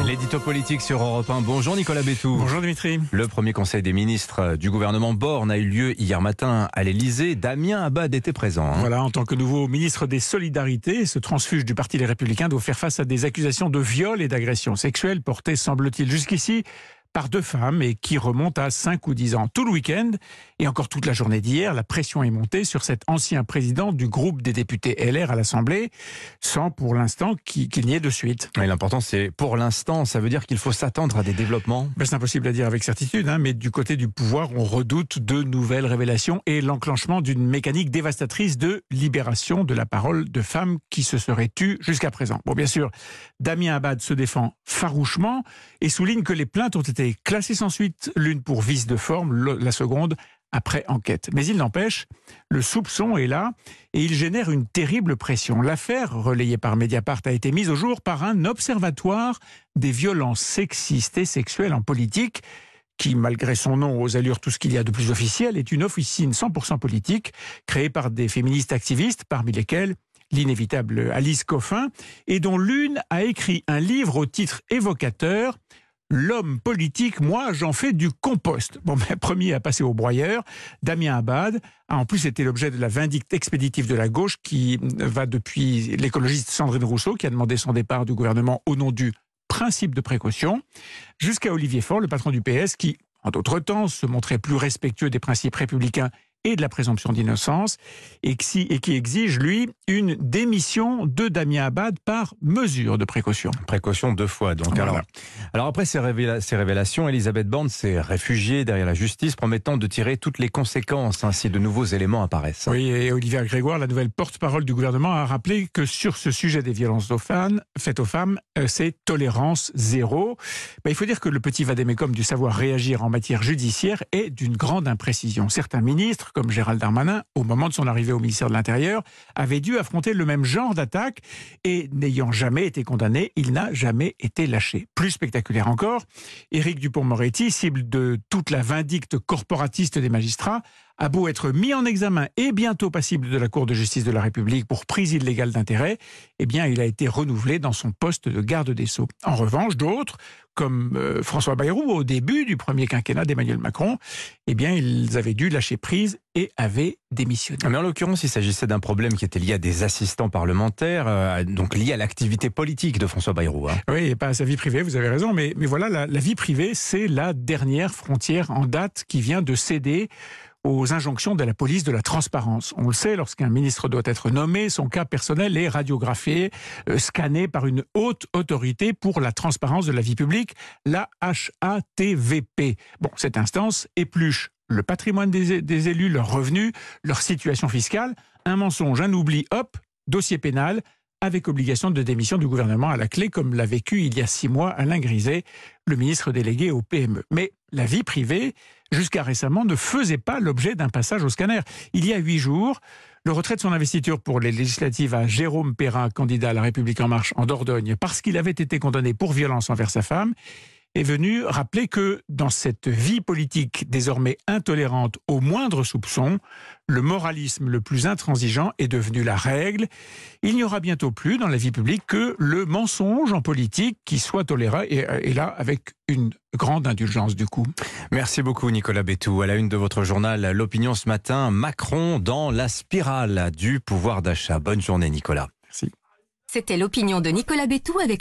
L'édito politique sur Europe 1. Bonjour Nicolas Bétou. Bonjour Dimitri. Le premier conseil des ministres du gouvernement Borne a eu lieu hier matin à l'Elysée. Damien Abad était présent. Voilà, en tant que nouveau ministre des Solidarités, ce transfuge du Parti Les Républicains doit faire face à des accusations de viol et d'agression sexuelle portées, semble-t-il, jusqu'ici par deux femmes et qui remontent à 5 ou 10 ans. Tout le week-end et encore toute la journée d'hier, la pression est montée sur cet ancien président du groupe des députés LR à l'Assemblée, sans pour l'instant qu'il n'y ait de suite. Et l'important c'est pour l'instant, ça veut dire qu'il faut s'attendre à des développements. C'est impossible à dire avec certitude, mais du côté du pouvoir, on redoute de nouvelles révélations et l'enclenchement d'une mécanique dévastatrice de libération de la parole de femmes qui se seraient tues jusqu'à présent. Bon, bien sûr, Damien Abad se défend farouchement et souligne que les plaintes ont été classées sans suite, l'une pour vice de forme, la seconde après enquête. Mais il n'empêche, le soupçon est là et il génère une terrible pression. L'affaire, relayée par Mediapart, a été mise au jour par un observatoire des violences sexistes et sexuelles en politique qui, malgré son nom aux allures tout ce qu'il y a de plus officiel, est une officine 100% politique créée par des féministes activistes, parmi lesquelles l'inévitable Alice Coffin, et dont l'une a écrit un livre au titre évocateur « L'homme politique, moi, j'en fais du compost ». Bon, premier à passer au broyeur, Damien Abad a en plus été l'objet de la vindicte expéditive de la gauche qui va depuis l'écologiste Sandrine Rousseau, qui a demandé son départ du gouvernement au nom du principe de précaution, jusqu'à Olivier Faure, le patron du PS, qui, en d'autres temps, se montrait plus respectueux des principes républicains et de la présomption d'innocence, et qui exige, lui, une démission de Damien Abad par mesure de précaution. Précaution 2 fois, donc. Voilà. Alors après ces révélations, Elisabeth Borne s'est réfugiée derrière la justice, promettant de tirer toutes les conséquences si de nouveaux éléments apparaissent. Oui, et Olivia Grégoire, la nouvelle porte-parole du gouvernement, a rappelé que sur ce sujet des violences faites aux femmes, c'est tolérance zéro. Il faut dire que le petit vade-mecum du savoir réagir en matière judiciaire est d'une grande imprécision. Certains ministres, comme Gérald Darmanin, au moment de son arrivée au ministère de l'Intérieur, avait dû affronter le même genre d'attaque et, n'ayant jamais été condamné, il n'a jamais été lâché. Plus spectaculaire encore, Éric Dupond-Moretti, cible de toute la vindicte corporatiste des magistrats, a beau être mis en examen et bientôt passible de la Cour de justice de la République pour prise illégale d'intérêt, il a été renouvelé dans son poste de garde des Sceaux. En revanche, d'autres, comme François Bayrou, au début du premier quinquennat d'Emmanuel Macron, ils avaient dû lâcher prise et avaient démissionné. Mais en l'occurrence, il s'agissait d'un problème qui était lié à des assistants parlementaires, donc lié à l'activité politique de François Bayrou. Oui, et pas à sa vie privée, vous avez raison, mais voilà, la vie privée, c'est la dernière frontière en date qui vient de céder aux injonctions de la police de la transparence. On le sait, lorsqu'un ministre doit être nommé, son cas personnel est radiographié, scanné par une haute autorité pour la transparence de la vie publique, la HATVP. Bon, cette instance épluche le patrimoine des élus, leurs revenus, leur situation fiscale, un mensonge, un oubli, hop, dossier pénal, avec obligation de démission du gouvernement à la clé, comme l'a vécu il y a 6 mois Alain Griset, le ministre délégué au PME. Mais la vie privée, jusqu'à récemment, ne faisait pas l'objet d'un passage au scanner. Il y a 8 jours, le retrait de son investiture pour les législatives à Jérôme Perrin, candidat à La République En Marche en Dordogne, parce qu'il avait été condamné pour violence envers sa femme, est venu rappeler que dans cette vie politique désormais intolérante au moindre soupçon, le moralisme le plus intransigeant est devenu la règle. Il n'y aura bientôt plus dans la vie publique que le mensonge en politique qui soit toléré, et là avec une grande indulgence du coup. Merci beaucoup Nicolas Bétou. À la une de votre journal L'Opinion ce matin, Macron dans la spirale du pouvoir d'achat. Bonne journée Nicolas. Merci. C'était l'opinion de Nicolas Bétou avec